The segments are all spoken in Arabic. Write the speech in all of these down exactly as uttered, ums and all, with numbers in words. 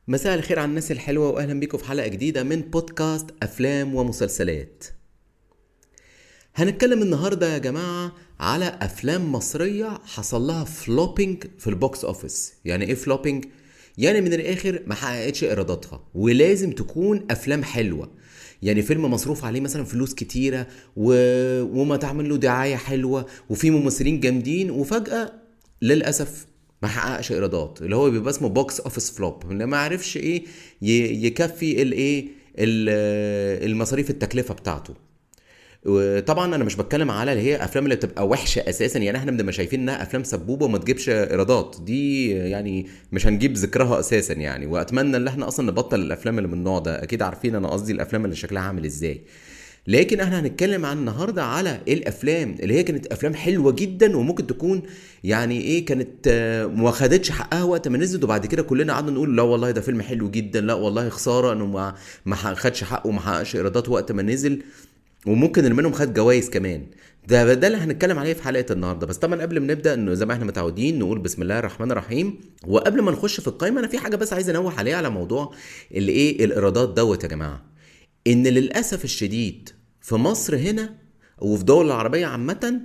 مساء الخير على الناس الحلوة وأهلا بيكم في حلقة جديدة من بودكاست أفلام ومسلسلات. هنتكلم النهاردة يا جماعة على أفلام مصرية حصل لها فلوبينج في البوكس أوفيس. يعني إيه فلوبينج؟ يعني من الآخر ما حققتش إيراداتها، ولازم تكون أفلام حلوة. يعني فيلم مصروف عليه مثلا فلوس كتيرة و... وما تعمل له دعاية حلوة وفي ممثلين جامدين، وفجأة للأسف ما حققش ايرادات، اللي هو بيبقى اسمه بوكس اوفيس فلوب، ما عرفش ايه ي- يكفي الايه ال- المصاريف التكلفه بتاعته. وطبعا انا مش بتكلم على اللي هي افلام اللي بتبقى وحشه اساسا، يعني احنا بنبقى شايفين انها افلام سبوبه وما تجيبش ايرادات، دي يعني مش هنجيب ذكرها اساسا يعني. واتمنى ان احنا اصلا نبطل الافلام اللي من النوع ده. اكيد عارفين انا قصدي الافلام اللي شكلها عامل ازاي. لكن احنا هنتكلم عن النهارده على الافلام اللي هي كانت افلام حلوه جدا، وممكن تكون يعني ايه كانت آه، ما خدتش حقها وقت ما نزلت، وبعد كده كلنا قعدنا نقول لا والله ده فيلم حلو جدا، لا والله خساره انه ما ما خدش حقه وما حققش ايرادات وقت ما نزل، وممكن اللي منهم خد جوائز كمان. ده ده اللي هنتكلم عليه في حلقه النهارده. بس طبعا قبل ما نبدا، انه زي ما احنا متعودين نقول بسم الله الرحمن الرحيم. وقبل ما نخش في القائمه، انا في حاجه بس عايز انوه عليها على موضوع اللي ايه الايرادات دوت يا جماعه. ان للاسف الشديد في مصر هنا وفي دول العربيه عامه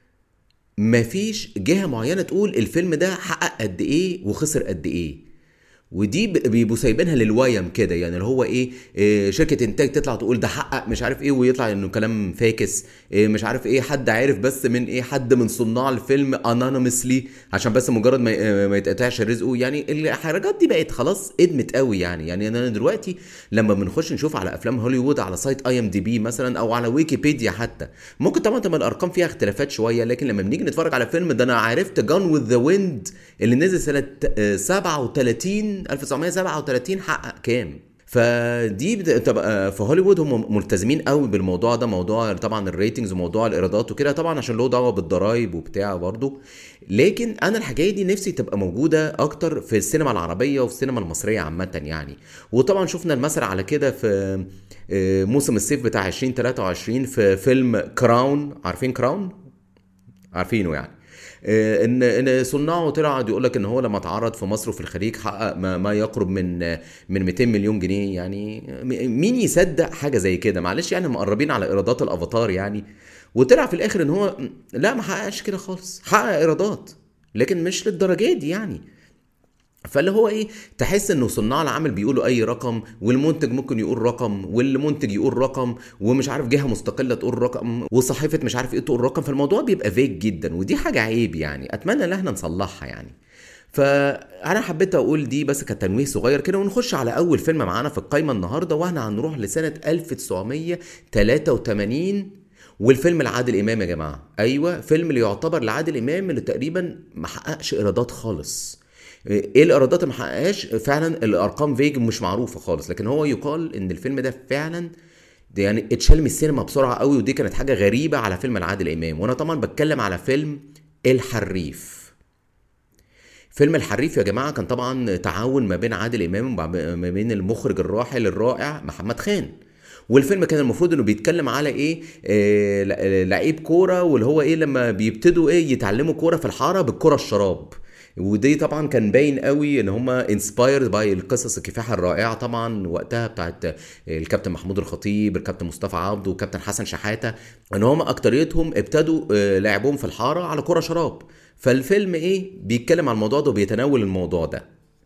مفيش جهه معينه تقول الفيلم ده حقق قد ايه وخسر قد ايه. ودي ب- بيبقوا سايبينها للويم كده، يعني اللي هو ايه, إيه شركه انتاج تطلع تقول ده حقق مش عارف ايه، ويطلع انه كلام فاكس. إيه مش عارف ايه، حد عارف بس من ايه، حد من صناع الفيلم انونيمسلي عشان بس مجرد ما ي- ما يتقطعش رزقه. يعني الحركات دي بقت خلاص ادمت قوي يعني. يعني انا دلوقتي لما بنخش نشوف على افلام هوليوود على سايت اي ام دي بي مثلا او على ويكيبيديا حتى، ممكن طبعا تبقى الارقام فيها اختلافات شويه، لكن لما بنيجي نتفرج على فيلم ده، انا عرفت جان وذ ذا ويند اللي نزل سنه آه، سبعة وتلاتين ألف وتسعمية وسبعة وتلاتين حقق كام. فدي بتبقى في هوليوود هم ملتزمين قوي بالموضوع ده، موضوع طبعا الريتنجز وموضوع الايرادات وكده، طبعا عشان له دعوه بالضرايب وبتاع برضه. لكن انا الحكايه دي نفسي تبقى موجوده اكتر في السينما العربيه وفي السينما المصريه عامه يعني. وطبعا شفنا المثل على كده في آه، موسم الصيف بتاع ألفين وتلاتة وعشرين في فيلم كراون. عارفين كراون؟ عارفينه يعني. آه، ان ان صناعه طلع يقول لك ان هو لما اتعرض في مصر وفي الخليج حقق ما, ما يقرب من آه، من مئتين مليون جنيه. يعني م- مين يصدق حاجه زي كده؟ معلش يعني مقربين على ايرادات الافاتار يعني. وطلع في الاخر ان هو لا، ما حققش كده خالص، حقق ايرادات لكن مش للدرجه دي يعني. فاللي هو ايه، تحس انه صناع العمل بيقولوا اي رقم، والمنتج ممكن يقول رقم، والمنتج يقول رقم، ومش عارف جهة مستقلة تقول رقم، وصحيفة مش عارف ايه تقول رقم. فالموضوع بيبقى فيك جدا، ودي حاجة عيب يعني. اتمنى ان احنا نصلحها يعني. فانا حبيت اقول دي بس كتنويه صغير كده، ونخش على اول فيلم معانا في القايمة النهاردة، واحنا هنروح لسنة ألف وتسعمية وتلاتة وتمانين. والفيلم لعادل امام يا جماعة. ايوه، فيلم اللي يعتبر لعادل امام اللي تقريبا ما حققش ايرادات خالص. ايه الايرادات اللي ما حققهاش؟ فعلا الارقام فيج مش معروفه خالص، لكن هو يقال ان الفيلم ده فعلا ده يعني اتشال من السينما بسرعه قوي، ودي كانت حاجه غريبه على فيلم لعادل امام. وانا طبعا بتكلم على فيلم الحريف. فيلم الحريف يا جماعه كان طبعا تعاون ما بين عادل امام وما بين المخرج الراحل الرائع محمد خان. والفيلم كان المفروض انه بيتكلم على ايه، آه لعيب كوره، واللي هو ايه لما بيبتدوا ايه يتعلموا كوره في الحاره بالكره الشراب. ودي طبعا كان باين قوي ان هما انسبايرد باي القصص الكفاحه الرائعه طبعا وقتها بتاعت الكابتن محمود الخطيب، الكابتن مصطفى عبده، والكابتن حسن شحاته، ان هما اكتريتهم ابتدوا آه، لعبهم في الحاره على كره شراب. فالفيلم ايه بيتكلم عن الموضوع ده وبيتناول الموضوع ده.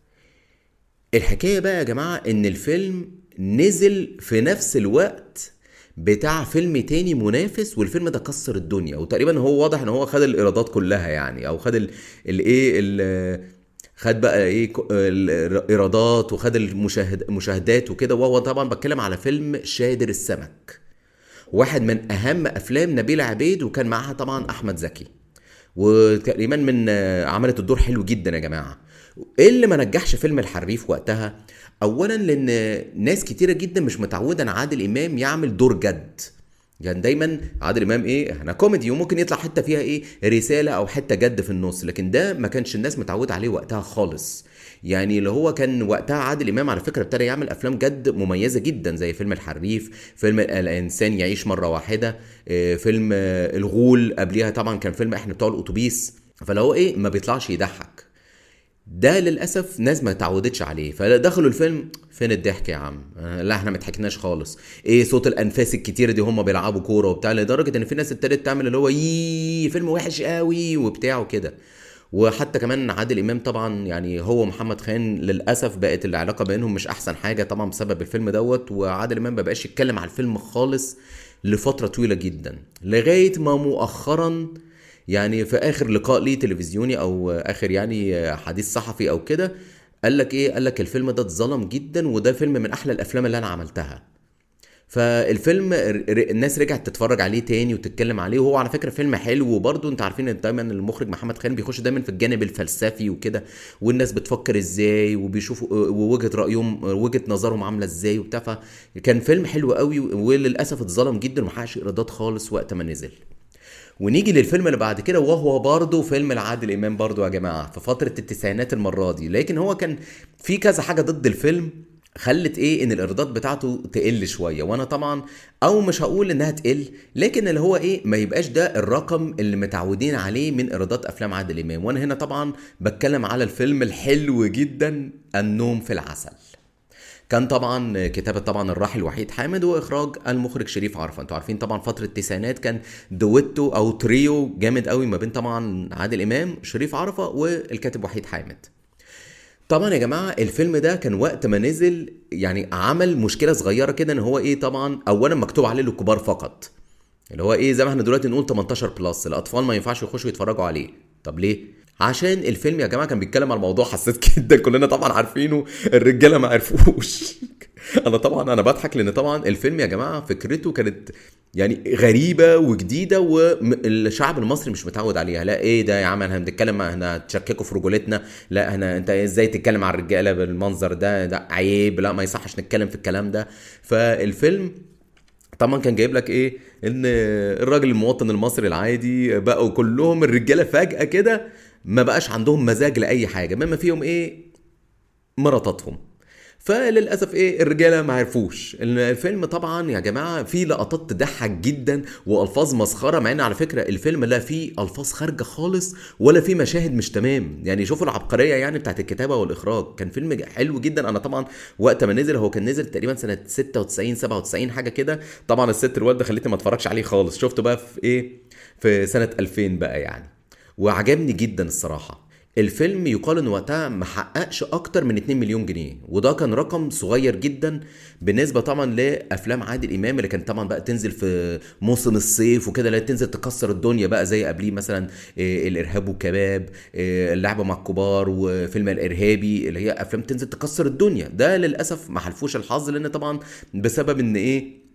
الحكايه بقى يا جماعه ان الفيلم نزل في نفس الوقت بتاع فيلم تاني منافس، والفيلم ده كسر الدنيا، وتقريبا هو واضح ان هو خد الايرادات كلها يعني، او خد الايه خد بقى ايه ك- الايرادات، وخد المشاهد المشاهدات وكده. وهو طبعا بتكلم على فيلم شادر السمك، واحد من اهم افلام نبيلة عبيد، وكان معاها طبعا احمد زكي. وتقريبا من آه، عملت الدور حلو جدا يا جماعه. ايه اللي ما نجحش فيلم الحريف وقتها؟ اولا لان ناس كتيره جدا مش متعوده ان عادل امام يعمل دور جد. يعني دايما عادل امام ايه، احنا كوميدي وممكن يطلع حته فيها ايه رساله او حته جد في النص، لكن ده ما كانش الناس متعوده عليه وقتها خالص. يعني اللي هو كان وقتها عادل امام على فكره ابتدى يعمل افلام جد مميزه جدا، زي فيلم الحريف، فيلم الانسان يعيش مره واحده، آه، فيلم آه، الغول، قبليها طبعا كان فيلم احنا بتوع الاتوبيس. فلو هو ايه ما بيطلعش يضحك. ده للاسف ناس ما تعودتش عليه، فدخلوا الفيلم فين الضحك يا عم؟ آه، لا احنا ما ضحكناش خالص. ايه صوت الانفاس الكتيره دي، هم بيلعبوا كوره وبتاع، لدرجه ان في ناس ابتدت تعمل اللي هو يي فيلم وحش قوي وبتاع وكده. وحتى كمان عادل امام طبعا، يعني هو محمد خان للاسف بقت العلاقه بينهم مش احسن حاجه طبعا بسبب الفيلم دوت، وعادل امام ما بقاش يتكلم على الفيلم خالص لفتره طويله جدا، لغايه ما مؤخرا يعني في اخر لقاء ليه تلفزيوني او اخر يعني حديث صحفي او كده، قال لك ايه، قال لك الفيلم ده اتظلم جدا، وده فيلم من احلى الافلام اللي انا عملتها. فالفيلم ر- ر- الناس رجعت تتفرج عليه تاني وتتكلم عليه، وهو على فكره فيلم حلو. وبرضه انت عارفين ان دايما المخرج محمد خان بيخش دايما في الجانب الفلسفي وكده، والناس بتفكر ازاي وبيشوفوا ووجهه رايهم وجهه نظرهم عامله ازاي وبتاع. فكان فيلم حلو قوي، وللاسف اتظلم جدا ومحققش ايرادات خالص وقت ما نزل. ونيجي للفيلم اللي بعد كده، وهو برضه فيلم لعادل امام برضه يا جماعه في فتره التسعينات المره دي، لكن هو كان في كذا حاجه ضد الفيلم خلت ايه ان الايرادات بتاعته تقل شويه. وانا طبعا او مش هقول انها تقل، لكن اللي هو ايه ما يبقاش ده الرقم اللي متعودين عليه من ايرادات افلام عادل امام. وانا هنا طبعا بتكلم على الفيلم الحلو جدا النوم في العسل. كان طبعا كتابة طبعا الراحل وحيد حامد، واخراج المخرج شريف عرفة. انتوا عارفين طبعا فترة التسعينات كان دويتو او تريو جامد قوي ما بين طبعا عادل امام شريف عرفة والكاتب وحيد حامد. طبعا يا جماعة الفيلم ده كان وقت ما نزل يعني عمل مشكلة صغيرة كده، ان هو ايه طبعا اولا مكتوب عليه للكبار فقط، اللي هو ايه زي ما احنا دلوقتي نقول تمنتاشر بلس، الاطفال ما ينفعش يخشوا يتفرجوا عليه. طب ليه؟ عشان الفيلم يا جماعه كان بيتكلم على موضوع حساس جدا كلنا طبعا عارفينه، الرجاله ما عرفوش. انا طبعا انا بضحك لان طبعا الفيلم يا جماعه فكرته كانت يعني غريبه وجديده، والشعب المصري مش متعود عليها. لا ايه ده يا عم، احنا بنتكلم احنا تشككوا في رجولتنا، لا احنا انت ازاي تتكلم على الرجاله بالمنظر ده، ده عيب، لا ما يصحش نتكلم في الكلام ده. فالفيلم طبعا كان جايب لك ايه ان الراجل المواطن المصري العادي بقوا كلهم الرجاله فجاه كده ما بقاش عندهم مزاج لاي حاجه، بما فيهم ايه مراتاتهم. فللاسف ايه الرجاله ما عرفوش الفيلم. طبعا يا جماعه فيه لقطات تضحك جدا والفاظ مسخره، مع ان على فكره الفيلم لا فيه الفاظ خارجه خالص ولا فيه مشاهد مش تمام. يعني شوفوا العبقريه يعني بتاعت الكتابه والاخراج، كان فيلم حلو جدا. انا طبعا وقت ما نزل هو كان نزل تقريبا سنه ستة وتسعين سبعة وتسعين حاجه كده، طبعا الست الوالده خلتني ما اتفرجش عليه خالص، شفته بقى في ايه في سنه ألفين بقى يعني. وعجبني جدا الصراحه. الفيلم يقال ان وقتها ما حققش اكتر من اتنين مليون جنيه، وده كان رقم صغير جدا بالنسبه طبعا لافلام عادل امام اللي كانت طبعا بقى تنزل في موسم الصيف وكده، لا تنزل تكسر الدنيا بقى زي قبليه مثلا إيه، الارهاب والكباب، إيه، اللعبه مع الكبار، وفيلم الارهابي، اللي هي افلام تنزل تكسر الدنيا. ده للاسف ما حلفوش الحظ، لان طبعا بسبب ان ايه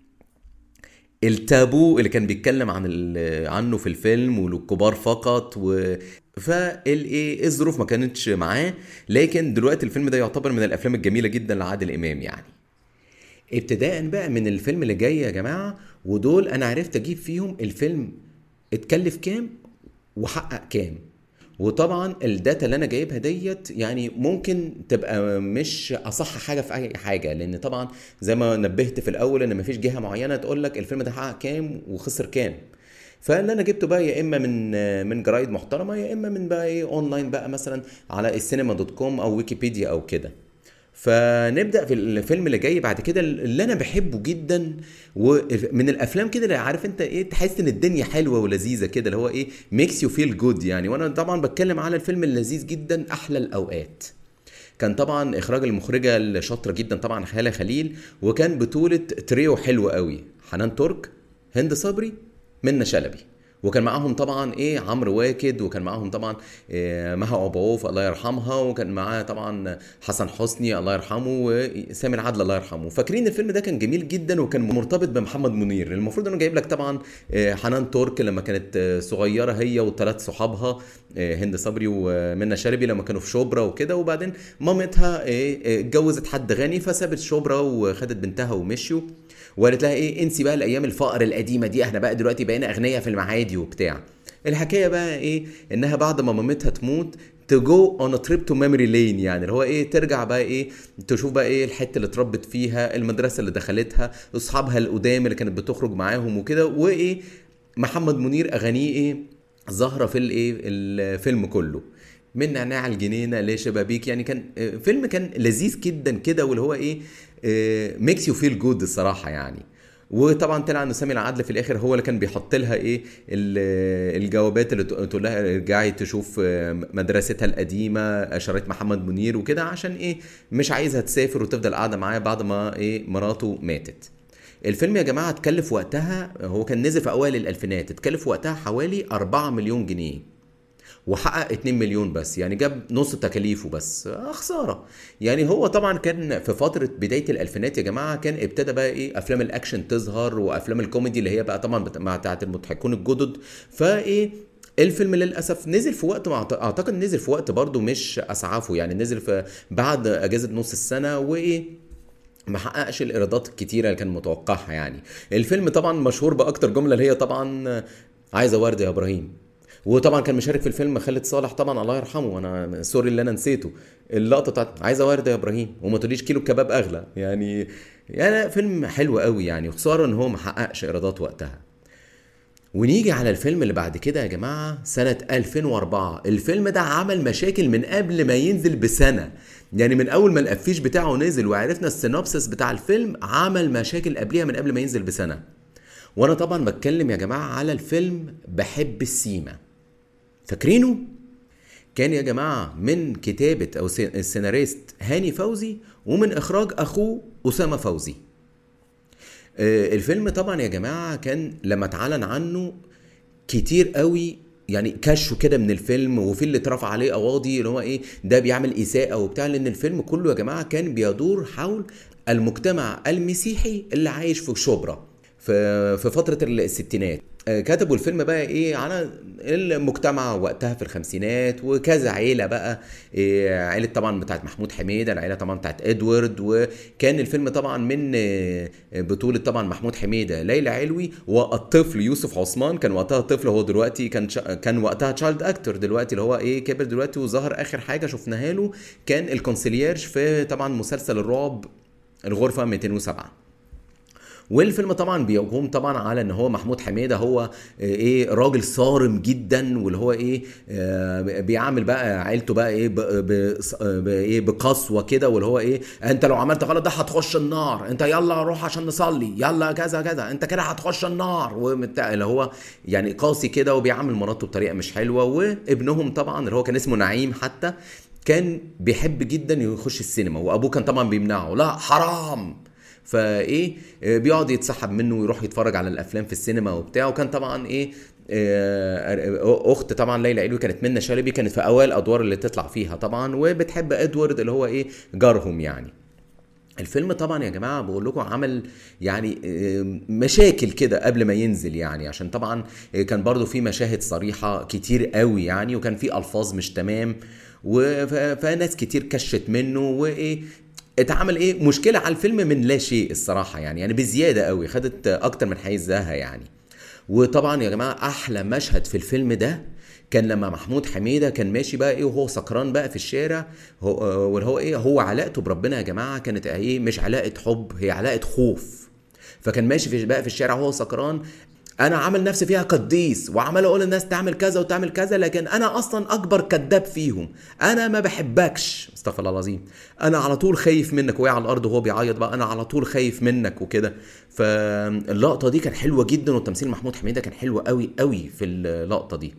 التابو اللي كان بيتكلم عن ال- عنه في الفيلم وللكبار فقط و فالايه الظروف ما كانتش معاه. لكن دلوقتي الفيلم ده يعتبر من الافلام الجميله جدا لعادل امام يعني. ابتداء بقى من الفيلم اللي جاي يا جماعه، ودول انا عرفت اجيب فيهم الفيلم اتكلف كام وحقق كام. وطبعا الداتا اللي انا جايبها ديت يعني ممكن تبقى مش اصح حاجه في اي حاجه، لان طبعا زي ما نبهت في الاول ان مفيش جهه معينه تقول لك الفيلم ده حقق كام وخسر كام. فاللي انا جبته بقى يا اما من من جرايد محترمه، يا اما من بقى ايه اونلاين بقى مثلا على السينما دوت كوم او ويكيبيديا او كده. فنبدا في الفيلم اللي جاي بعد كده اللي انا بحبه جدا، ومن الافلام كده اللي عارف انت ايه تحس ان الدنيا حلوه ولذيذه كده، اللي هو ايه ميكس يو فيل جود يعني. وانا طبعا بتكلم على الفيلم اللذيذ جدا احلى الاوقات. كان طبعا اخراج المخرجه الشاطره جدا طبعا هاله خليل، وكان بطوله تريو حلو قوي، حنان ترك، هند صبري، منة شلبي. وكان معاهم طبعا ايه عمرو واكد، وكان معاهم طبعا إيه مها ابو عوف الله يرحمها، وكان معاه طبعا حسن حسني الله يرحمه، وسامي عدل الله يرحمه. فاكرين الفيلم ده كان جميل جدا وكان مرتبط بمحمد منير. المفروض انه جايب لك طبعا إيه حنان ترك لما كانت آه، صغيره هي وثلاث صحابها، إيه هند صبري ومنى شلبي لما كانوا في شبرا وكده، وبعدين مامتها إيه إيه، اتجوزت حد غني فسابت شبرا وخدت بنتها ومشيوا، وقالت لها ايه انسي بقى الايام الفقر القديمه دي، احنا بقى دلوقتي بقينا اغنياء في المعادي وبتاع. الحكايه بقى ايه انها بعد ما مامتها تموت تجو اون تريب تو ميموري لين، يعني اللي هو ايه ترجع بقى ايه تشوف بقى ايه الحته اللي اتربت فيها، المدرسه اللي دخلتها، اصحابها القدام اللي كانت بتخرج معاهم وكده، وايه محمد منير اغانيه ايه ظاهره في الايه الفيلم كله. من نعناع الجنينه لشبابيك، يعني كان آه، فيلم كان لذيذ جدا كده، واللي هو ايه، ميكس يو فيل جود الصراحه يعني. وطبعا طلع ان سامي العدل في الاخر هو اللي كان بيحط لها ايه ال- الجوابات اللي تقول لها ارجعي تشوف آه، مدرستها القديمه، اشارات محمد منير وكده، عشان ايه، مش عايزها تسافر وتفضل قاعده معاه بعد ما ايه مراته ماتت. الفيلم يا جماعه اتكلف وقتها، هو كان نزل في اوائل الالفينات، اتكلف وقتها حوالي أربعة مليون جنيه وحقق اتنين مليون بس، يعني جاب نص تكاليفه بس، آه، خساره. يعني هو طبعا كان في فتره بدايه الالفينات يا جماعه، كان ابتدى بقى ايه افلام الاكشن تظهر، وافلام الكوميدي اللي هي بقى طبعا بت- مع بتاعه المضحكون الجدد. فايه الفيلم للاسف نزل في وقت، ما أعت- اعتقد نزل في وقت برضو مش اسعافه، يعني نزل في بعد اجازه نص السنه، وايه ما حققش الايرادات الكتيره اللي كان متوقعها يعني. الفيلم طبعا مشهور باكتر جمله اللي هي طبعا عايزه ورده يا ابراهيم. وطبعا كان مشارك في الفيلم خالد صالح طبعا، الله يرحمه، انا سوري اللي انا نسيته اللقطه بتاعت عايزه ورده يا ابراهيم وما تقوليش كيلو كباب اغلى يعني. يعني فيلم حلو قوي يعني، وخساره ان هو ما حققش ايرادات وقتها. ونيجي على الفيلم اللي بعد كده يا جماعة سنة ألفين وأربعة. الفيلم ده عمل مشاكل من قبل ما ينزل بسنة، يعني من أول ما الأفيش بتاعه نزل وعرفنا السينوبسس بتاع الفيلم عمل مشاكل قبلها من قبل ما ينزل بسنة. وأنا طبعا بتكلم يا جماعة على الفيلم بحب السيما، فاكرينه؟ كان يا جماعة من كتابة أو سي- السيناريست هاني فوزي، ومن إخراج أخوه أسامة فوزي. آه، الفيلم طبعا يا جماعة كان لما اتعلن عنه كتير قوي، يعني كشوا كده من الفيلم، وفي اللي اترفع عليه قواضي اللي هو ايه ده بيعمل اساءة وبتاع، لان الفيلم كله يا جماعة كان بيدور حول المجتمع المسيحي اللي عايش في شبرا في في فترة الستينات. آه، كتبوا الفيلم بقى ايه على المجتمع وقتها في الخمسينات، وكذا عيلة بقى، إيه، عيلة طبعا بتاعت محمود حميدة، العيلة طبعا بتاعت ادوارد. وكان الفيلم طبعا من آه، بطولة طبعا محمود حميدة، ليلى علوي، والطفل يوسف عثمان. كان وقتها طفل، هو دلوقتي كان شا... كان وقتها تشايلد اكتور، دلوقتي اللي هو ايه كبر دلوقتي وظهر. اخر حاجة شفناها له كان الكونسيلييرج في طبعا مسلسل الرعب الغرفة مئتين وسبعة. والفيلم طبعا بيقوم طبعا على ان هو محمود حميده هو آه، ايه راجل صارم جدا، واللي هو ايه آه، بيعامل بقى عيلته بقى ايه ب- ب- ب- ايه بقسوه كده، واللي هو ايه انت لو عملت غلط ده هتخش النار، انت يلا روح عشان نصلي، يلا كذا كذا، انت كده هتخش النار، وبتاع اللي هو يعني قاسي كده، وبيعامل مراته بطريقه مش حلوه. وابنهم طبعا اللي هو كان اسمه نعيم حتى كان بيحب جدا يخش السينما، وابوه كان طبعا بيمنعه، لا حرام. فايه آه، بيقعد يتسحب منه ويروح يتفرج على الافلام في السينما وبتاع. وكان طبعا ايه آه، اخت طبعا ليلى علوي كانت منى شلبي، كانت في اوائل الادوار اللي تطلع فيها طبعا، وبتحب ادوارد اللي هو ايه جارهم يعني. الفيلم طبعا يا جماعه بقول لكم عمل يعني آه، مشاكل كده قبل ما ينزل، يعني عشان طبعا آه، كان برضو في مشاهد صريحه كتير قوي يعني، وكان في الفاظ مش تمام، وف- فناس كتير كشت منه وايه. اتعمل ايه مشكله على الفيلم من لا شيء الصراحه يعني، يعني بزياده قوي، خدت اكتر من حيزها يعني. وطبعا يا جماعه احلى مشهد في الفيلم ده كان لما محمود حميده كان ماشي بقى ايه وهو سكران بقى في الشارع، هو واللي هو ايه هو علاقته بربنا يا جماعه كانت ايه مش علاقه حب، هي علاقه خوف. فكان ماشي في بقى في الشارع وهو سكران، انا عامل نفسي فيها قديس وعمال اقول للناس تعمل كذا وتعمل كذا، لكن انا اصلا اكبر كذاب فيهم، انا ما بحبكش، استغفر الله العظيم، انا على طول خايف منك. وقع على الارض وهو بيعيط بقى، انا على طول خايف منك وكده. فاللقطه دي كان حلوه جدا، وتمثيل محمود حميده كان حلو قوي قوي في اللقطه دي.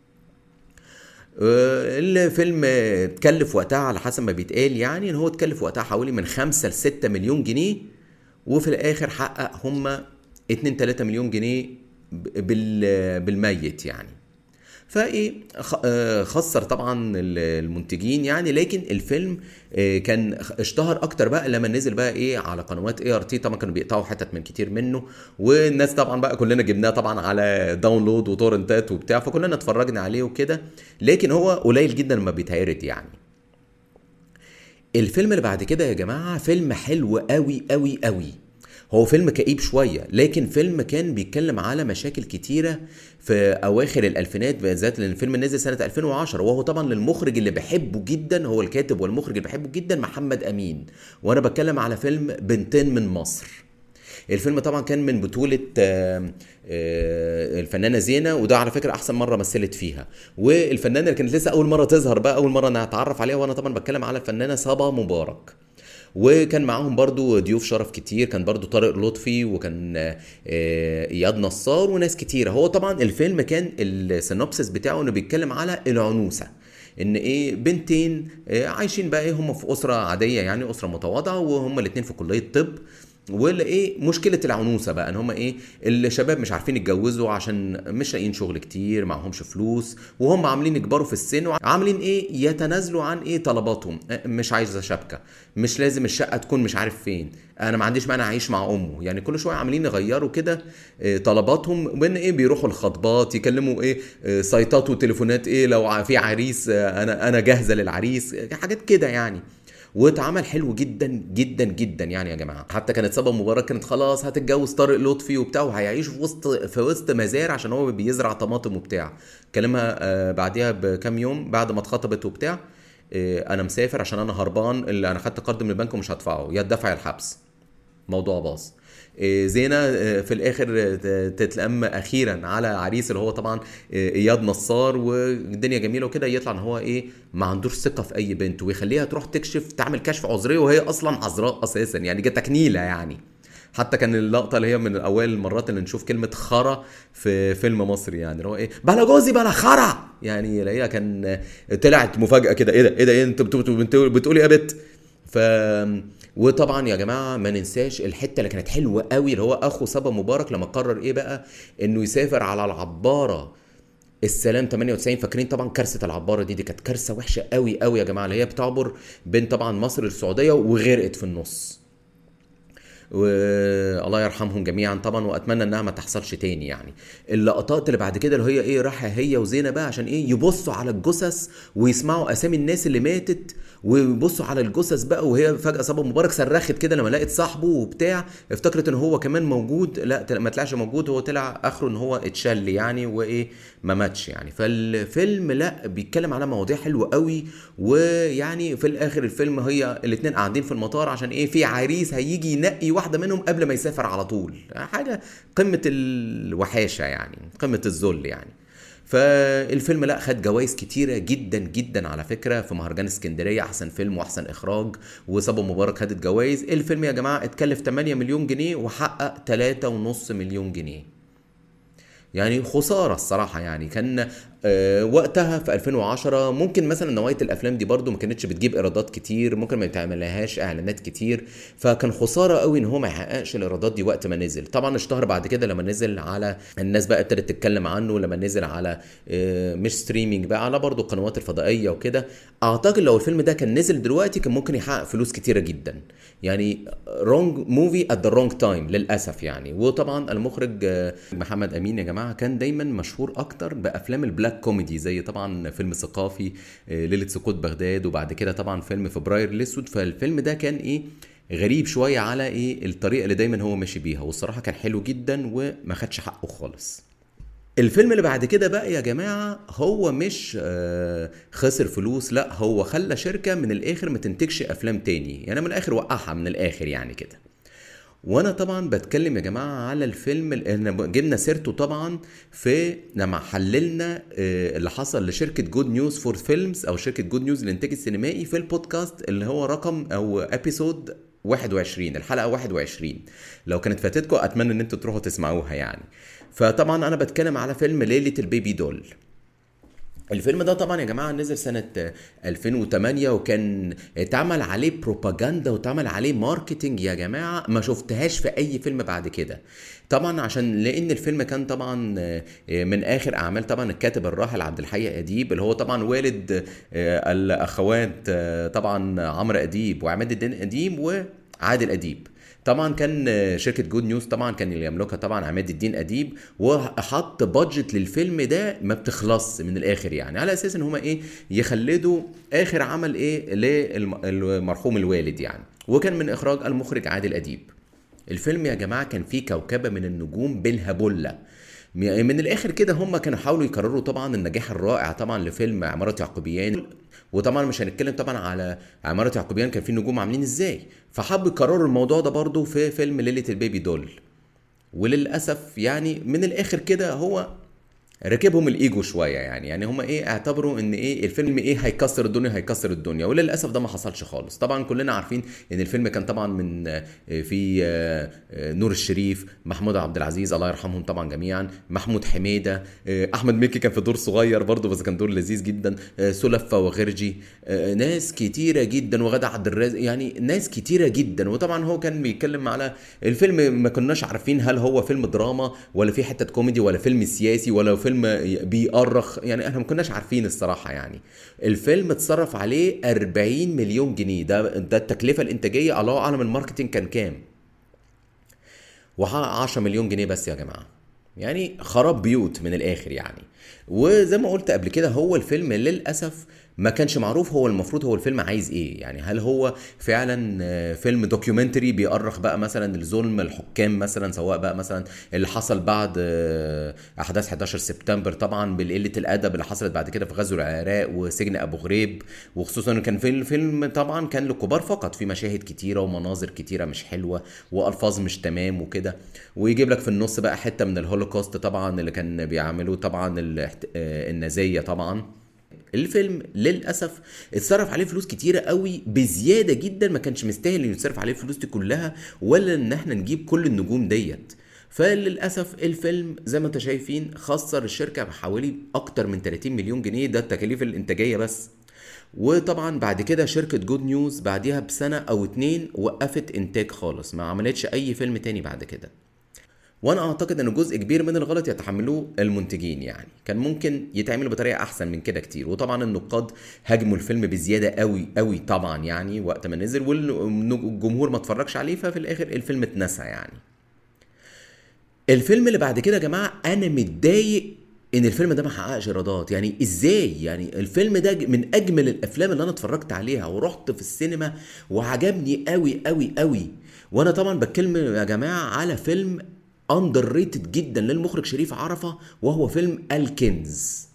آه، الفيلم اتكلف وقتها على حسب ما بيتقال يعني ان هو اتكلف وقتها حوالي من خمسة ل ستة مليون جنيه، وفي الاخر حقق هما اتنين تلاتة مليون جنيه ب- بال بالميت يعني. فايه خ- آه، خسر طبعا ال- المنتجين يعني، لكن الفيلم آه، كان خ- اشتهر اكتر بقى لما نزل بقى ايه على قنوات اي ار تي، طبعا كانوا بيقطعوا حتت من كتير منه، والناس طبعا بقى كلنا جبناه طبعا على داونلود وتورنتات وبتاع، فكلنا اتفرجنا عليه وكده، لكن هو قليل جدا لما بيتعرض يعني. الفيلم اللي بعد كده يا جماعة فيلم حلو قوي قوي قوي، هو فيلم كئيب شوية، لكن فيلم كان بيتكلم على مشاكل كتيرة في أواخر الألفينات بالذات، لأن الفيلم نزل سنة ألفين وعشرة، وهو طبعا للمخرج اللي بحبه جدا، هو الكاتب والمخرج اللي بحبه جدا محمد أمين، وأنا بتكلم على فيلم بنتين من مصر. الفيلم طبعا كان من بطولة آه، آه، الفنانة زينة، وده على فكرة أحسن مرة مثلت فيها. والفنانة اللي كانت لسه أول مرة تظهر بقى، أول مرة أنا أتعرف عليها، وأنا طبعا بتكلم على الفنانة صبا مبارك. وكان معاهم برضو ضيوف شرف كتير، كان برضو طارق لطفي، وكان آه، آه، اياد نصار، وناس كتيرة. هو طبعا الفيلم كان السينوبسيس بتاعه انه بيتكلم على العنوسة، ان ايه بنتين آه، عايشين بقى ايه هم في اسرة عادية، يعني اسرة متواضعة، وهم الاتنين في كلية طب. ولا ايه مشكله العنوسه بقى، ان هم ايه الشباب مش عارفين يتجوزوا عشان مش لاقيين شغل كتير، معهمش فلوس، وهم عاملين يكبروا في السن، وعاملين ايه يتنازلوا عن ايه طلباتهم. أه، مش عايزه شبكه، مش لازم الشقه تكون مش عارف فين، انا ما عنديش مانع اعيش مع امه. يعني كل شويه عاملين يغيروا كده آه، طلباتهم، وان ايه بيروحوا الخطبات يكلموا ايه آه، سايتات وتليفونات، ايه لو ع- في عريس، آه، انا انا جاهزه للعريس، آه، حاجات كده يعني. واتعمل حلو جدا جدا جدا يعني يا جماعه. حتى كانت صبا مبارك كانت خلاص هتتجوز طارق لطفي وبتاع، وهيعيش في وسط في وسط مزارع عشان هو بيزرع طماطم وبتاع. كلمها آه، بعديها بكام يوم بعد ما اتخطبت وبتاع، آه، انا مسافر عشان انا هربان، اللي انا خدت قرض من البنك ومش هدفعه، يا تدفع يا الحبس. موضوع باظ. إيه، زينة آه، في الاخر آه، تتلم اخيرا على عريس اللي هو طبعا آه، اياد نصار، والدنيا جميله وكده. يطلع ان هو ايه ما عندوش ثقه في اي بنت، ويخليها تروح تكشف تعمل كشف عذريه وهي اصلا عذراء اساسا، يعني جت تكنيله يعني. حتى كان اللقطه اللي هي من اوائل المرات اللي نشوف كلمه خرا في فيلم مصري، يعني اللي هو ايه بلا جوزي بلا خرا، يعني هي كان آه، طلعت مفاجاه كده، ايه ده ايه ده ايه انت بتقولي بتقولي ايه يا بت. ف وطبعا يا جماعه ما ننساش الحته اللي كانت حلوه قوي، اللي هو اخو صبا مبارك لما قرر ايه بقى انه يسافر على العباره السلام تمانية وتسعين. فاكرين طبعا كارثه العباره دي، دي كانت كارثه وحشه قوي قوي يا جماعه، اللي هي بتعبر بين طبعا مصر للسعوديه وغرقت في النص. والله يرحمهم جميعا طبعا، واتمنى انها ما تحصلش تاني يعني. اللقطات اللي بعد كده اللي هي ايه رايحه هي وزينه بقى عشان ايه يبصوا على الجثث ويسمعوا اسامي الناس اللي ماتت، ويبصوا على الجثث بقى، وهي فجاه صبا مبارك صرخت كده لما لقت صاحبه وبتاع، افتكرت ان هو كمان موجود، لا ما طلعش موجود، هو طلع اخره ان هو اتشل يعني، وايه ما ماتش يعني. فالفيلم لا بيتكلم على مواضيع حلوه قوي. ويعني في الاخر الفيلم هي الاتنين قاعدين في المطار عشان ايه في عريس هيجي ينقي واحده منهم قبل ما يسافر على طول، حاجه قمه الوحاشه يعني، قمه الذل يعني. فالفيلم لا خد جوائز كتيرة جدا جدا على فكرة في مهرجان اسكندرية، أحسن فيلم وأحسن إخراج، وصبا مبارك خدت جوائز. الفيلم يا جماعة اتكلف تمانية مليون جنيه وحقق تلاتة ونص مليون جنيه، يعني خسارة الصراحة. يعني كان آه، وقتها في ألفين وعشرة ممكن مثلا نوعية الافلام دي برضو ما كانتش بتجيب ايرادات كتير، ممكن ما يتعملهاش اعلانات كتير، فكان خسارة قوي ان هو ما يحققش الايرادات دي وقت ما نزل. طبعا اشتهر بعد كده لما نزل على الناس بقى ابتدت تتكلم عنه، لما نزل على آه، مش ستريمينج بقى، على برضو القنوات الفضائية وكده. اعتقد لو الفيلم ده كان نزل دلوقتي كان ممكن يحقق فلوس كتيرة جدا، يعني رونج موفي ات ذا رونج تايم للاسف يعني. وطبعا المخرج آه، محمد امين يا جماعه كان دايما مشهور اكتر بافلام البلاك كوميدي، زي طبعا فيلم ثقافي آه، ليله سقوط بغداد، وبعد كده طبعا فيلم فبراير الاسود. فالفيلم ده كان ايه غريب شويه على ايه الطريقه اللي دايما هو ماشي بيها، والصراحه كان حلو جدا وما خدش حقه خالص. الفيلم اللي بعد كده بقى يا جماعة هو مش آه، خسر فلوس، لا هو خلى شركة من الآخر ما تنتجش أفلام تاني، يعني من الآخر وقعها من الآخر يعني كده. وانا طبعا بتكلم يا جماعه على الفيلم اللي احنا جبنا سيرته طبعا في لما حللنا آه، اللي حصل لشركه جود نيوز فور فيلمز، او شركه جود نيوز للانتاج السينمائي، في البودكاست اللي هو رقم او ابيسود واحد وعشرين، الحلقه واحد وعشرين. لو كانت فاتتكم اتمنى ان انتوا تروحوا تسمعوها يعني. فطبعا انا بتكلم على فيلم ليله البيبي دول. الفيلم ده طبعا يا جماعة نزل سنة ألفين وتمانية، وكان اتعمل عليه بروباجندا واتعمل عليه ماركتينج يا جماعة ما شفتهاش في أي فيلم بعد كده. طبعا عشان لأن الفيلم كان طبعا من آخر أعمال طبعا الكاتب الراحل عبد الحي أديب، اللي هو طبعا والد الأخوات طبعا عمرو أديب وعماد الدين أديب وعادل أديب. طبعا كان شركة جود نيوز طبعا كان اللي يملكها طبعا عماد الدين أديب، وحط بادجت للفيلم ده ما بتخلص من الآخر، يعني على أساس إن هما إيه يخلدوا آخر عمل إيه للمرحوم الوالد يعني. وكان من إخراج المخرج عادل أديب. الفيلم يا جماعة كان فيه كوكبة من النجوم بالهبلة، من الاخر كده هم كانوا حاولوا يكرروا طبعا النجاح الرائع طبعا لفيلم عمارة يعقوبيان، وطبعا مش هنتكلم طبعا على عمارة يعقوبيان كان فيه نجوم عاملين ازاي، فحبوا يكرروا الموضوع ده برضو في فيلم ليلة البيبي دول. وللاسف يعني من الاخر كده هو ركبهم الايجو شويه، يعني يعني هم ايه اعتبروا ان ايه الفيلم ايه هيكسر الدنيا هيكسر الدنيا، وللاسف ده ما حصلش خالص. طبعا كلنا عارفين ان الفيلم كان طبعا من آه، في آه، آه، نور الشريف، محمود عبد العزيز الله يرحمهم طبعا جميعا، محمود حميده، آه، احمد مكي كان في دور صغير برضه بس كان دور لذيذ جدا، آه، سلفة وغيرجي، آه، ناس كتيره جدا، وغادة عبد الرازق، يعني ناس كتيره جدا. وطبعا هو كان بيتكلم على الفيلم ما كناش عارفين هل هو فيلم دراما ولا في حته كوميدي ولا فيلم سياسي ولا فيلم بيأرخ، يعني احنا ما كناش عارفين الصراحه. يعني الفيلم اتصرف عليه أربعين مليون جنيه، ده ده التكلفه الانتاجيه، الله اعلم الماركتنج كان كام، وحقق عشرة مليون جنيه بس يا جماعه، يعني خراب بيوت من الاخر يعني. وزي ما قلت قبل كده هو الفيلم للاسف ما كانش معروف هو المفروض هو الفيلم عايز ايه، يعني هل هو فعلا آه، فيلم دوكيومنتري بيأرخ بقى مثلا الظلم الحكام مثلا، سواء بقى مثلا اللي حصل بعد آه، احداث حداشر سبتمبر طبعا، بالقله الادب اللي حصلت بعد كده في غزو العراق وسجن ابو غريب، وخصوصا إنه كان في الفيلم طبعا كان للكبار فقط، في مشاهد كتيره ومناظر كتيره مش حلوه والفاظ مش تمام وكده، ويجيب لك في النص بقى حته من الهولوكوست طبعا اللي كان بيعملوه طبعا الاحت- آه، النازيه طبعا. الفيلم للاسف اتصرف عليه فلوس كتيره قوي بزياده جدا، ما كانش مستاهل ان يتصرف عليه الفلوس دي كلها، ولا ان احنا نجيب كل النجوم ديت. فللاسف الفيلم زي ما انتم شايفين خسر الشركه بحوالي اكتر من تلاتين مليون جنيه، ده التكاليف الانتاجيه بس. وطبعا بعد كده شركة جود نيوز بعديها بسنة او اتنين وقفت انتاج خالص، ما عملتش اي فيلم تاني بعد كده. وانا اعتقد ان جزء كبير من الغلط يتحملوه المنتجين، يعني كان ممكن يتعمل بطريقه احسن من كده كتير. وطبعا النقاد هاجموا الفيلم بزياده قوي قوي طبعا يعني وقت ما نزل، والجمهور ما اتفرجش عليه، ففي الاخر الفيلم اتنسى يعني. الفيلم اللي بعد كده يا جماعه انا متضايق ان الفيلم ده ما حققش ايرادات، يعني ازاي؟ يعني الفيلم ده من اجمل الافلام اللي انا اتفرجت عليها ورحت في السينما وعجبني قوي قوي قوي. وانا طبعا بتكلم يا جماعه على فيلم اندر ريتد جدا للمخرج شريف عرفة، وهو فيلم الكنز.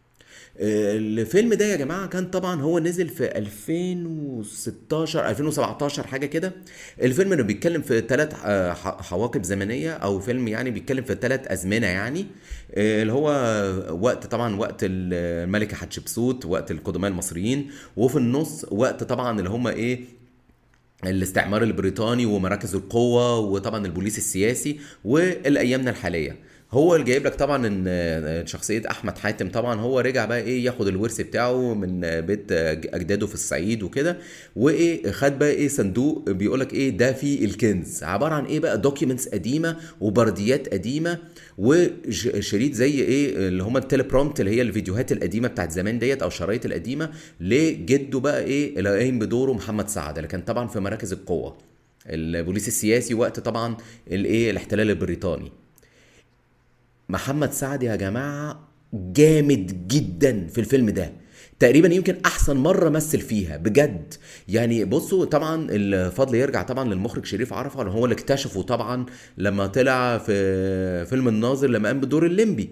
الفيلم ده يا جماعه كان طبعا هو نزل في ألفين وستاشر ألفين وسبعتاشر حاجه كده. الفيلم انه بيتكلم في ثلاث حواقب زمنيه، او فيلم يعني بيتكلم في ثلاث ازمنه يعني، آه، اللي هو وقت طبعا وقت الملكه حتشبسوت، وقت القدماء المصريين، وفي النص وقت طبعا اللي هم ايه الاستعمار البريطاني ومراكز القوة، وطبعا البوليس السياسي، والايامنا الحالية. هو اللي جايب لك طبعا ان شخصية احمد حاتم طبعا هو رجع بقى ايه ياخد الورث بتاعه من بيت اجداده في الصعيد وكده، وايه خد بقى ايه صندوق بيقول لك ايه ده فيه الكنز، عبارة عن ايه بقى دوكيومنتس قديمة وبرديات قديمة وشريط زي ايه اللي هما التليبرومت اللي هي الفيديوهات القديمة بتاعت زمان ديت او الشرايط القديمة لجده بقى ايه اللي قايم بدوره محمد سعد، اللي كان طبعا في مراكز القوة البوليس السياسي وقت طبعا الايه الاحتلال البريطاني. محمد سعد يا جماعة جامد جدا في الفيلم ده، تقريبا يمكن احسن مرة مثل فيها بجد. يعني بصوا طبعا الفضل يرجع طبعا للمخرج شريف عرفة، هو اللي اكتشفه طبعا لما طلع في فيلم الناظر لما قام بدور الليمبي.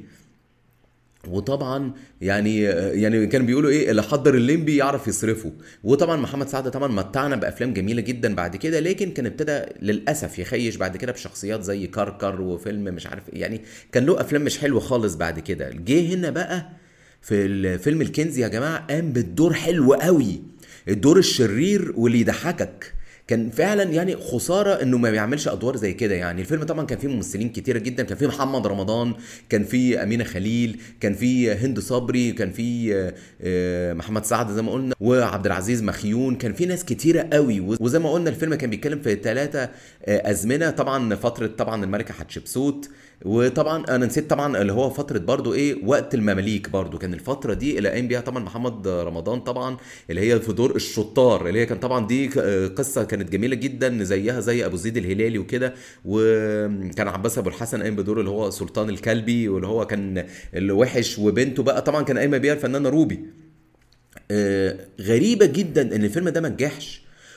وطبعا يعني يعني كانوا بيقولوا ايه اللي حضر الليمبي يعرف يصرفه. وطبعا محمد سعد طبعا متعنا بافلام جميله جدا بعد كده، لكن كان ابتدى للاسف يخيش بعد كده بشخصيات زي كركر وفيلم مش عارف إيه. يعني كان له افلام مش حلوه خالص بعد كده. جه هنا بقى في الفيلم الكنز يا جماعه قام بالدور حلو قوي، الدور الشرير واللي يضحكك. كان فعلا يعني خساره انه ما بيعملش ادوار زي كده. يعني الفيلم طبعا كان فيه ممثلين كتيره جدا، كان فيه محمد رمضان، كان فيه امينه خليل، كان فيه هند صبري، كان فيه آه، آه، محمد سعد زي ما قلنا، وعبد العزيز مخيون، كان فيه ناس كتيره قوي. وزي ما قلنا الفيلم كان بيتكلم في ثلاثه ازمنه، طبعا فتره طبعا الملكه حتشبسوت، وطبعا انا نسيت طبعا اللي هو فتره برضو ايه وقت المماليك، برضو كان الفتره دي اللي قايم بيها طبعا محمد رمضان طبعا، اللي هي في دور الشطار، اللي هي كان طبعا دي قصه كانت جميله جدا زيها زي ابو زيد الهلالي وكده. وكان عباس ابو الحسن قايم بدور اللي هو سلطان الكلبي، واللي هو كان الوحش، وبنته بقى طبعا كان قايمه بيها الفنانه روبي. آه، غريبه جدا ان الفيلم ده ما نجحش،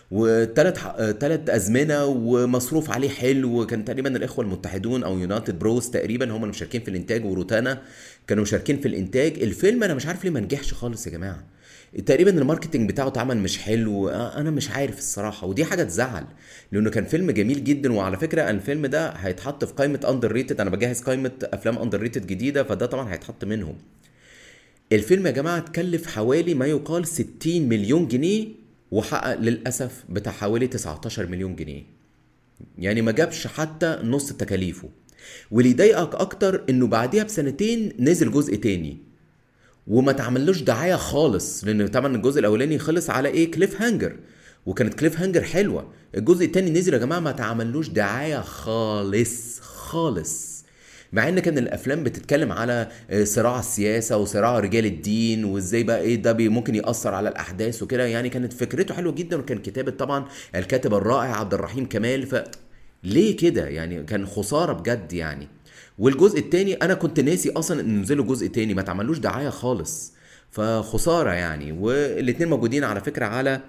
وثلاث ثلاث ازمنه ومصروف عليه حلو. وكان تقريبا الاخوه المتحدون او يونايتد بروز تقريبا هم اللي مشاركين في الانتاج، وروتانا كانوا مشاركين في الانتاج. الفيلم انا مش عارف ليه ما نجحش خالص يا جماعه. تقريبا الماركتنج بتاعه اتعمل مش حلو، انا مش عارف الصراحه، ودي حاجه تزعل لانه كان فيلم جميل جدا. وعلى فكره الفيلم ده هيتحط في قائمه اندر ريتد، انا بجهز قائمه افلام اندر ريتد جديده، فده طبعا هيتحط منهم. الفيلم يا جماعه اتكلف حوالي ما يقال ستين مليون جنيه، وحقق للاسف بتاع حوالي تسعتاشر مليون جنيه، يعني ما جابش حتى نص تكاليفه. واللي يضايقك اكتر انه بعديها بسنتين نزل جزء تاني وما تعملوش دعايه خالص، لان طبعا الجزء الاولاني خلص على ايه، كليف هانجر، وكانت كليف هانجر حلوه. الجزء التاني نزل يا جماعه ما تعملوش دعايه خالص خالص، مع ان كان الافلام بتتكلم على صراع السياسه وصراع رجال الدين وازاي بقى ايه ده بي ممكن ياثر على الاحداث وكده، يعني كانت فكرته حلوه جدا، وكان كتابه طبعا الكاتب الرائع عبد الرحيم كمال. ف ليه كده يعني؟ كان خساره بجد يعني. والجزء التاني انا كنت ناسي اصلا ان نزلوا جزء تاني، ما تعملوش دعايه خالص، فخساره يعني. والاتنين موجودين على فكره على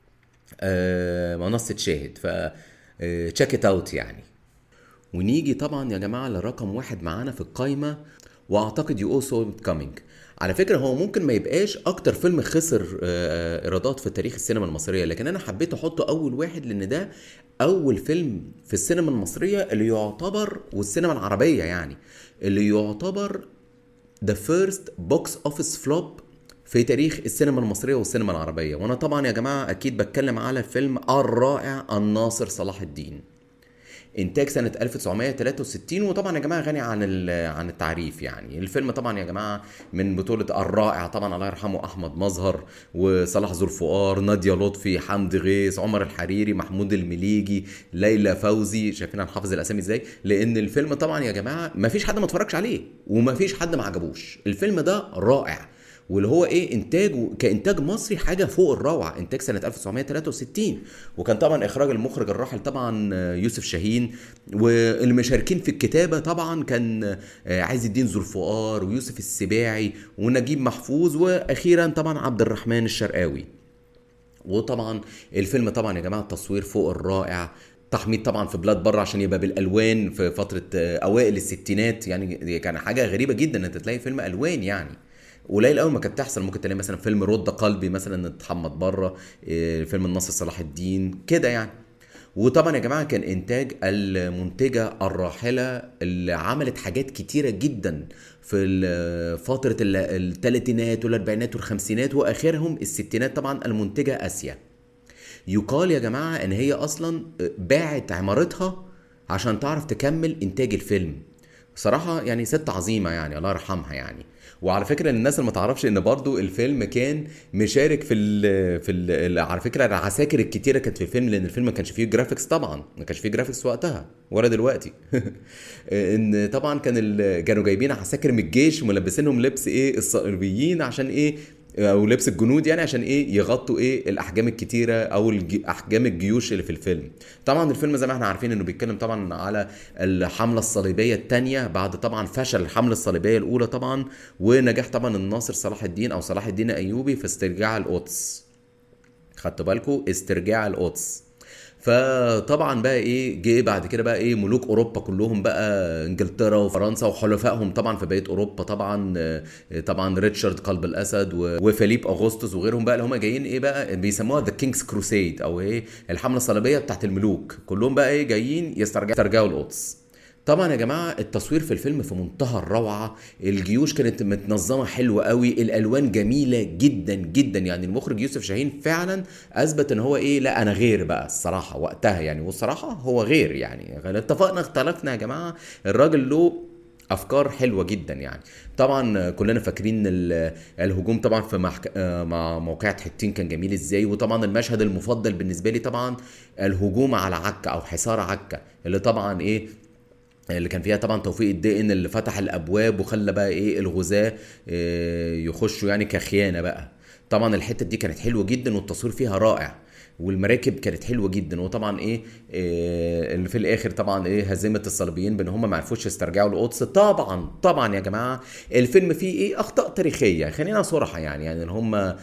آه، منصه شاهد، ف تشيك ات اوت يعني. ونيجي طبعا يا جماعه لرقم واحد معانا في القايمه، واعتقد يو اولسو كامينج. على فكره هو ممكن ما يبقاش اكتر فيلم خسر آه، ايرادات في تاريخ السينما المصريه، لكن انا حبيت احطه اول واحد لان ده اول فيلم في السينما المصريه اللي يعتبر، والسينما العربيه يعني، اللي يعتبر the first box office flop في تاريخ السينما المصريه والسينما العربيه. وانا طبعا يا جماعه اكيد بتكلم على فيلم الرائع الناصر صلاح الدين، انتاج سنه ألف وتسعمية وتلاتة وستين. وطبعا يا جماعه غني عن عن التعريف يعني. الفيلم طبعا يا جماعه من بطوله الرائع طبعا الله يرحمه احمد مظهر، وصلاح ذو الفقار، ناديه لطفي، حمدي غيث، عمر الحريري، محمود المليجي، ليلى فوزي. شايفين انا حافظ الاسامي ازاي؟ لان الفيلم طبعا يا جماعه ما فيش حد ما اتفرجش عليه وما فيش حد ما عجبوش. الفيلم ده رائع، واللي هو ايه انتاجه كانتاج مصري حاجه فوق الروعه، انتاج سنه ألف وتسعمية وتلاتة وستين. وكان طبعا اخراج المخرج الراحل طبعا يوسف شاهين، واللي مشاركين في الكتابه طبعا كان عز الدين ذو الفقار ويوسف السباعي ونجيب محفوظ، واخيرا طبعا عبد الرحمن الشرقاوي. وطبعا الفيلم طبعا يا جماعه التصوير فوق الرائع، تحميض طبعا في بلاد بره عشان يبقى بالالوان في فتره اوائل الستينات، يعني كان حاجه غريبه جدا ان انت تلاقي فيلم الوان يعني، قليل قوي ما كانت تحصل. ممكن تلاقي مثلا فيلم رد قلبي مثلا اتحمض بره، فيلم الناصر صلاح الدين كده يعني. وطبعا يا جماعه كان انتاج المنتجه الراحله اللي عملت حاجات كتيره جدا في فتره الثلاثينات والاربعينات والخمسينات واخرهم الستينات، طبعا المنتجه اسيا. يقال يا جماعه ان هي اصلا باعت عمارتها عشان تعرف تكمل انتاج الفيلم. بصراحه يعني ست عظيمه يعني، الله يرحمها يعني. وعلى فكره الناس اللي ما تعرفش ان برضو الفيلم كان مشارك في ال في ال على فكره العساكر الكتيره كانت في الفيلم، لان الفيلم ما كانش فيه جرافيكس طبعا، ما كانش فيه جرافيكس وقتها ولا دلوقتي. ان طبعا كان كانوا جايبين عساكر من الجيش وملبسينهم لبس ايه الصليبيين عشان ايه، او لبس الجنود يعني عشان ايه يغطوا ايه الاحجام الكتيره او الج... احجام الجيوش اللي في الفيلم. طبعا الفيلم زي ما احنا عارفين انه بيتكلم طبعا على الحمله الصليبيه الثانيه بعد طبعا فشل الحمله الصليبيه الاولى طبعا، ونجاح طبعا الناصر صلاح الدين او صلاح الدين ايوبي في استرجاع القدس. خدتوا بالكم؟ استرجاع القدس. فطبعا بقى ايه جه بعد كده بقى ايه ملوك اوروبا كلهم بقى، انجلترا وفرنسا وحلفائهم طبعا في بقيه اوروبا طبعا، طبعا ريتشارد قلب الاسد وفيليب اغسطس وغيرهم بقى اللي هم جايين ايه بقى بيسموها ذا كينجز كروسيد او ايه الحمله الصليبيه بتاعت الملوك كلهم بقى ايه جايين يسترجعوا القدس. طبعا يا جماعه التصوير في الفيلم في منتهى الروعه، الجيوش كانت متنظمه حلوه قوي، الالوان جميله جدا جدا يعني. المخرج يوسف شاهين فعلا اثبت ان هو ايه، لا انا غير بقى الصراحه وقتها يعني، والصراحه هو غير يعني، اتفقنا اختلفنا يا جماعه، الراجل له افكار حلوه جدا يعني. طبعا كلنا فاكرين الهجوم طبعا في محك... مع موقعة حطين كان جميل ازاي. وطبعا المشهد المفضل بالنسبه لي طبعا الهجوم على عكا او حصار عكا، اللي طبعا ايه اللي كان فيها طبعا توفيق الدقن اللي فتح الابواب وخلى بقى ايه الغزاة يخشوا يعني كخيانه بقى. طبعا الحته دي كانت حلوه جدا والتصوير فيها رائع. والمراكب كانت حلوه جدا. وطبعا ايه, إيه اللي في الاخر طبعا ايه هزيمه الصليبيين بان هم ما عرفوش يسترجعوا القدس. طبعا طبعا يا جماعه الفيلم فيه ايه اخطاء تاريخيه، خلينا صراحه يعني يعني ان هم إيه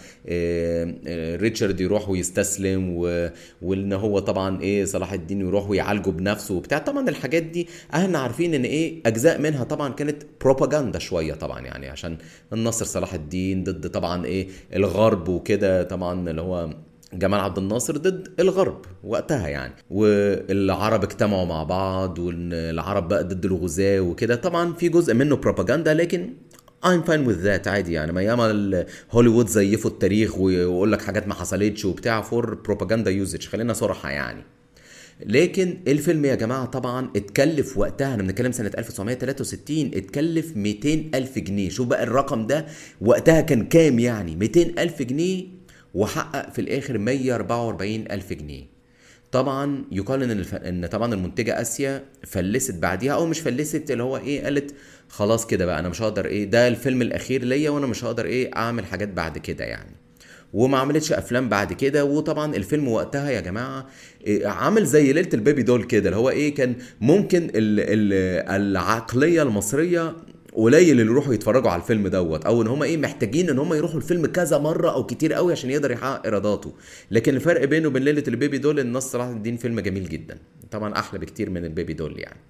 إيه ريتشارد يروح ويستسلم و... وان هو طبعا ايه صلاح الدين يروح ويعالجه بنفسه وبتاع. طبعا الحاجات دي احنا عارفين ان ايه اجزاء منها طبعا كانت بروباجندا شويه طبعا، يعني عشان النصر صلاح الدين ضد طبعا ايه الغرب وكده، طبعا اللي هو جمال عبد الناصر ضد الغرب وقتها يعني، والعرب اجتمعوا مع بعض والعرب بقى ضد الغزاة وكده. طبعا في جزء منه بروباجندا لكن I'm fine with that عادي يعني. ما ياما هوليوود زيفوا التاريخ ويقول لك حاجات ما حصلتش وبتاع فور بروباجندا يوزج، خلينا صراحة يعني. لكن الفيلم يا جماعة طبعا اتكلف وقتها، انا بنتكلم سنة ألف وتسعمية وتلاتة وستين، اتكلف مئتين ألف جنيه. شوف بقى الرقم ده وقتها كان كام يعني، مئتين ألف جنيه، وحقق في الاخر مية وأربعة وأربعين ألف جنيه. طبعا يقال ان الف... ان طبعا المنتجه اسيا فلست بعديها، او مش فلست اللي هو ايه قالت خلاص كده بقى انا مش هقدر ايه، ده الفيلم الاخير ليا وانا مش هقدر ايه اعمل حاجات بعد كده يعني، وما عملتش افلام بعد كده. وطبعا الفيلم وقتها يا جماعه إيه عامل زي ليله البيبي دول كده، اللي هو ايه كان ممكن ال... ال... العقليه المصريه قليل اللي يروحوا يتفرجوا على الفيلم دوت، او ان هم ايه محتاجين ان هم يروحوا الفيلم كذا مره او كتير قوي عشان يقدر يحقق ايراداته. لكن الفرق بينه وبين ليله البيبي دول ان صلاح الدين فيلم جميل جدا طبعا، احلى بكتير من البيبي دول يعني.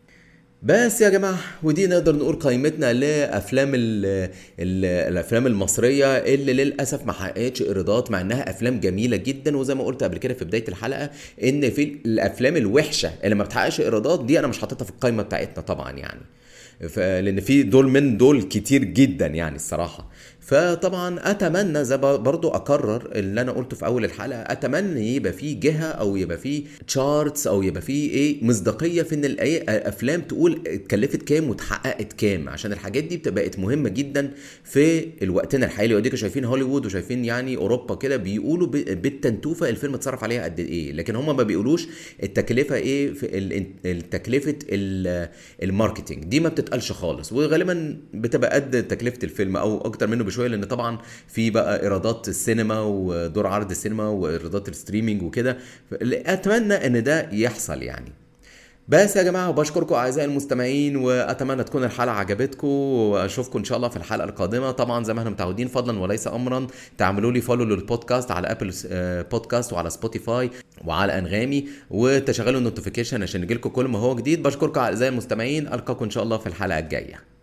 بس يا جماعه ودي نقدر نقول قائمتنا لافلام ال ال الافلام المصريه اللي للاسف ما حققتش ايرادات، مع انها افلام جميله جدا. وزي ما قلت قبل كده في بدايه الحلقه ان في الافلام الوحشه اللي ما بتحققش ايرادات دي انا مش حاططها في القائمه بتاعتنا طبعا يعني، لان في دول من دول كتير جدا يعني الصراحه. فطبعا اتمنى زي برضو اكرر اللي انا قلته في اول الحلقه، اتمنى يبقى في جهه او يبقى في تشارتس او يبقى في ايه مصداقيه في ان الافلام تقول اتكلفت كام واتحققت كام، عشان الحاجات دي بقت مهمه جدا في الوقتنا الحالي. وديك شايفين هوليوود وشايفين يعني اوروبا كده بيقولوا بالتنتوفه الفيلم اتصرف عليها قد ايه، لكن هم ما بيقولوش التكلفه ايه في التكلفه الماركتنج دي ما بتتقالش خالص، وغالبا بتبقى قد تكلفه الفيلم او اكتر منه بشويه، لان طبعا في بقى ايرادات السينما ودور عرض السينما وايرادات الستريمينج وكده. اتمنى ان ده يحصل يعني. بس يا جماعه وبشكركم اعزائي المستمعين، واتمنى تكون الحلقه عجبتكم، واشوفكم ان شاء الله في الحلقه القادمه. طبعا زي ما احنا متعودين فضلا وليس امرا تعملوا لي فولو للبودكاست على ابل بودكاست وعلى سبوتيفاي وعلى انغامي، وتشغلوا النوتيفيكيشن عشان يجيلكم كل ما هو جديد. بشكركم اعزائي المستمعين، القاكم ان شاء الله في الحلقه الجايه.